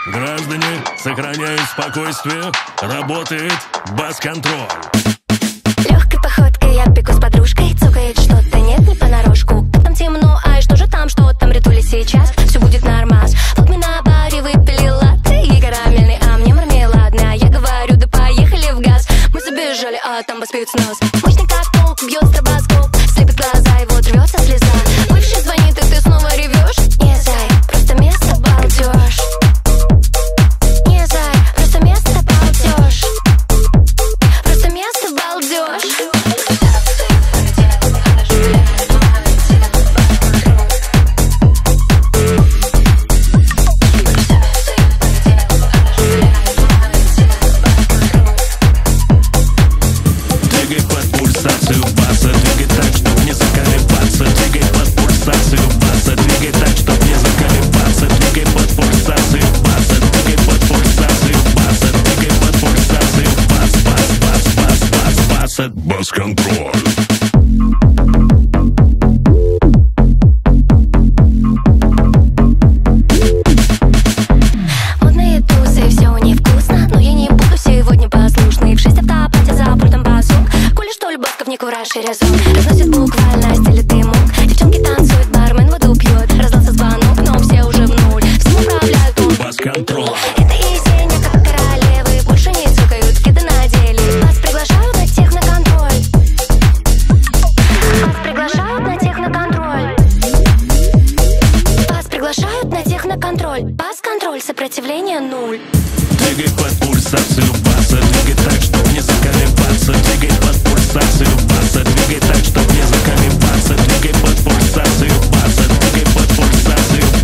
Граждане, сохраняют спокойствие. Работает бас-контроль. Легкой походкой я бегу с подружкой. Цокает что-то, нет, не понарошку. Там темно, ай, что же там, что там, ритули сейчас. Все будет нормас. Вот мы на баре выпили латте и карамельный, а мне мармеладный. А я говорю, да поехали в газ. Мы забежали, а там бас пьют с нас. Мощный как полк, бьет стробоскоп. Слепит глаза, и вот рвется слеза. Бывший звонит, и ты снова ревешь. Не зай, просто место балдеж. Не зай, просто место балдеж. Просто место балдеж. Двигай под пульсацию баса, двигай так, чтоб не заколебаться. Двигай под пульсацию баса, двигай так, чтоб не заколебаться. Двигай под пульсацию баса, двигай под пульсацию баса, двигай под пульсацию бас, бас, бас, бас, бас, бас, это бас-контроль. Модные тусы, все невкусно, но я не буду сегодня послушной. В 6 автопати за пультом басок. Коли что ли бабка в не кураж и резон. Разносит буквально стиль дымок. Девчонки танцуют, бармен воду пьет. Раздался звонок, но все уже в нуль. Всем управляют он. Бас-контроль. Это Есения, как королевы. Больше не цокают, кеды надели. Вас приглашают на техноконтроль. Вас приглашают на техноконтроль. Вас приглашают на техноконтроль. Бас-контроль, сопротивление нуль. Двигай под пульсацию баса, двигай так, чтоб не заколебаться. Двигай под пульсацию баса, двигай так, чтоб не заколебаться. Двигай под пульсацию баса, двигай под пульсацию